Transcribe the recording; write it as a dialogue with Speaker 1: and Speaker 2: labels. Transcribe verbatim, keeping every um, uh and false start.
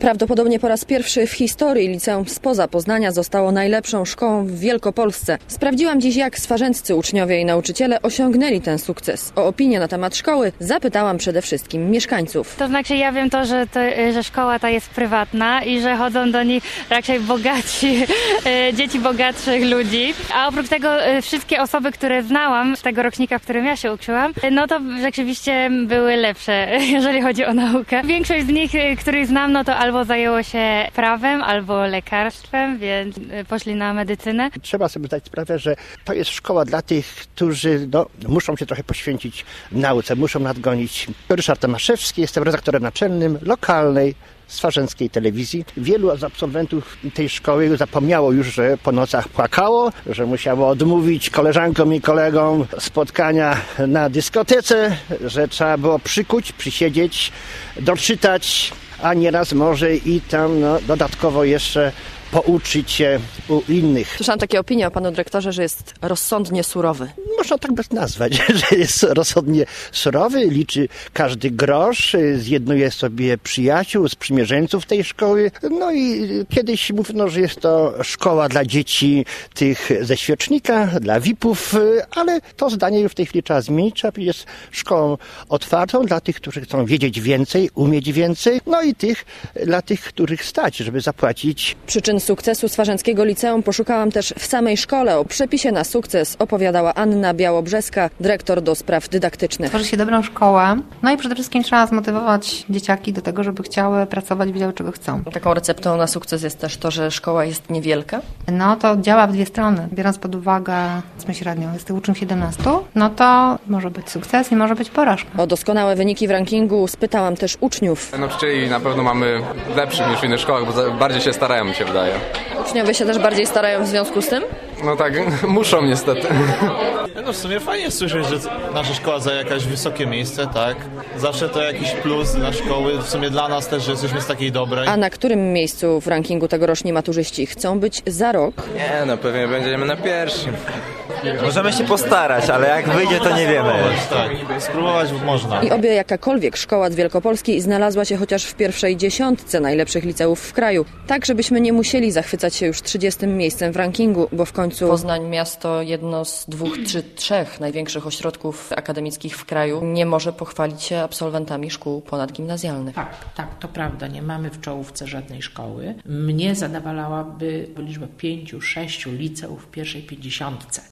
Speaker 1: Prawdopodobnie po raz pierwszy w historii liceum spoza Poznania zostało najlepszą szkołą w Wielkopolsce. Sprawdziłam dziś, jak swarzędzcy uczniowie i nauczyciele osiągnęli ten sukces. O opinię na temat szkoły zapytałam przede wszystkim mieszkańców.
Speaker 2: To znaczy ja wiem to, że, to, że szkoła ta jest prywatna i że chodzą do niej raczej bogaci, dzieci bogatszych ludzi. A oprócz tego wszystkie osoby, które znałam z tego rocznika, w którym ja się uczyłam, no to rzeczywiście były lepsze, jeżeli chodzi o naukę. Większość z nich, których znam, no to albo zajęło się prawem, albo lekarstwem, więc poszli na medycynę.
Speaker 3: Trzeba sobie zdać sprawę, że to jest szkoła dla tych, którzy no, muszą się trochę poświęcić nauce, muszą nadgonić. Ryszard Tomaszewski, jestem redaktorem naczelnym lokalnej swarzędzkiej telewizji. Wielu z absolwentów tej szkoły zapomniało już, że po nocach płakało, że musiało odmówić koleżankom i kolegom spotkania na dyskotece, że trzeba było przykuć, przysiedzieć, doczytać, a nieraz może i tam no, dodatkowo jeszcze pouczyć się u innych.
Speaker 1: Słyszałam takie opinie o panu dyrektorze, że jest rozsądnie surowy.
Speaker 3: Można tak bez nazwać, że jest rozsądnie surowy, liczy każdy grosz, zjednuje sobie przyjaciół, sprzymierzeńców tej szkoły. No i kiedyś mówiono, że jest to szkoła dla dzieci tych ze świecznika, dla V I P-ów, ale to zdanie już w tej chwili trzeba zmienić. Trzeba powiedzieć, jest szkołą otwartą dla tych, którzy chcą wiedzieć więcej, umieć więcej, no i tych, dla tych, których stać, żeby zapłacić.
Speaker 1: Przyczyn sukcesu Swarzędzkiego Liceum poszukałam też w samej szkole. O przepisie na sukces opowiadała Anna Białobrzeska, dyrektor do spraw dydaktycznych.
Speaker 4: Tworzy się dobrą szkołę, no i przede wszystkim trzeba zmotywować dzieciaki do tego, żeby chciały pracować, wiedziały czego chcą.
Speaker 1: Taką receptą na sukces jest też to, że szkoła jest niewielka?
Speaker 4: No to działa w dwie strony. Biorąc pod uwagę powiedzmy średnią, jest tych uczniów siedemnastu, no to może być sukces i może być porażka.
Speaker 1: O doskonałe wyniki w rankingu spytałam też uczniów.
Speaker 5: Nauczycieli na pewno mamy lepszych niż w innych szkołach, bo bardziej się starają, mi się wydaje.
Speaker 1: Uczniowie się też bardziej starają w związku z tym?
Speaker 5: No tak, muszą niestety.
Speaker 6: No w sumie fajnie słyszeć, że nasza szkoła zajęła jakieś wysokie miejsce, tak? Zawsze to jakiś plus dla szkoły, w sumie dla nas też, że jesteśmy z takiej dobrej.
Speaker 1: A na którym miejscu w rankingu tegoroczni maturzyści chcą być za rok?
Speaker 7: Nie, no pewnie będziemy na pierwszym. Możemy się postarać, ale jak wyjdzie, to nie wiemy.
Speaker 6: Tak, spróbować można.
Speaker 1: I obie jakakolwiek szkoła z Wielkopolski znalazła się chociaż w pierwszej dziesiątce najlepszych liceów w kraju. Tak, żebyśmy nie musieli zachwycać się już trzydziestym miejscem w rankingu, bo w końcu Poznań, miasto jedno z dwóch czy trzech największych ośrodków akademickich w kraju, nie może pochwalić się absolwentami szkół ponadgimnazjalnych.
Speaker 8: Tak, tak, to prawda. Nie mamy w czołówce żadnej szkoły. Mnie zadowalałaby liczba pięciu, sześciu liceów w pierwszej pięćdziesiątce.